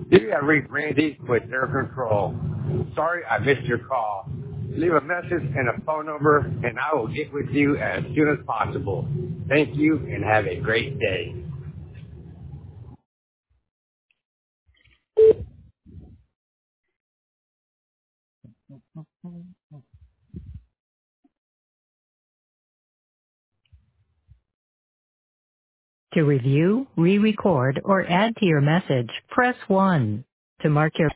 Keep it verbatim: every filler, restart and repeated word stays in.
You have reached Randy with Air Control. Sorry I missed your call. Leave a message and a phone number, and I will get with you as soon as possible. Thank you, and have a great day. To review, re-record, or add to your message, press one. To mark your